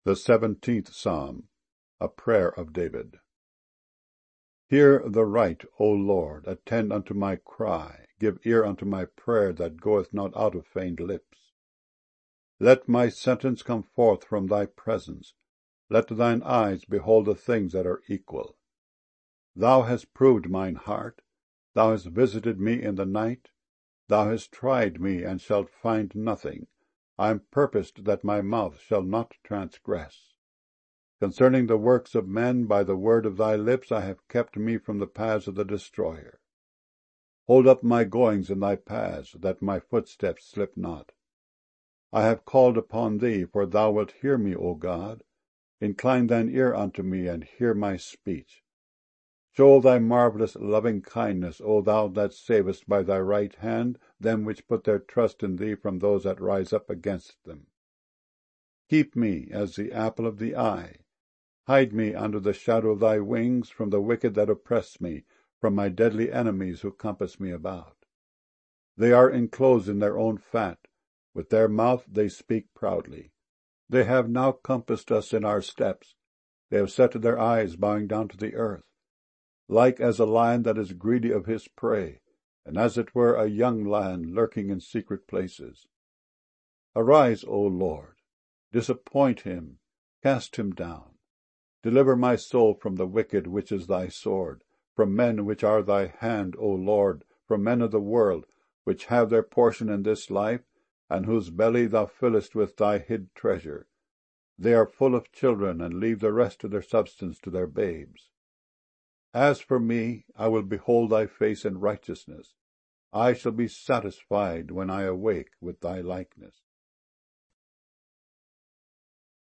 The 17th Psalm, a prayer of David. Hear the right, O Lord, attend unto my cry, give ear unto my prayer that goeth not out of feigned lips. Let my sentence come forth from thy presence, let thine eyes behold the things that are equal. Thou hast proved mine heart, thou hast visited me in the night, thou hast tried me, and shalt find nothing. I am purposed that my mouth shall not transgress. Concerning the works of men, by the word of thy lips I have kept me from the paths of the destroyer. Hold up my goings in thy paths, that my footsteps slip not. I have called upon thee, for thou wilt hear me, O God. Incline thine ear unto me, and hear my speech. Show thy marvellous loving kindness, O thou that savest by thy right hand them which put their trust in thee from those that rise up against them. Keep me as the apple of the eye. Hide me under the shadow of thy wings, from the wicked that oppress me, from my deadly enemies who compass me about. They are enclosed in their own fat, with their mouth they speak proudly. They have now compassed us in our steps, they have set their eyes bowing down to the earth. Like as a lion that is greedy of his prey, and as it were a young lion lurking in secret places. Arise, O Lord, disappoint him, cast him down. Deliver my soul from the wicked, which is thy sword, from men which are thy hand, O Lord, from men of the world, which have their portion in this life, and whose belly thou fillest with thy hid treasure. They are full of children, and leave the rest of their substance to their babes. As for me, I will behold thy face in righteousness. I shall be satisfied when I awake with thy likeness.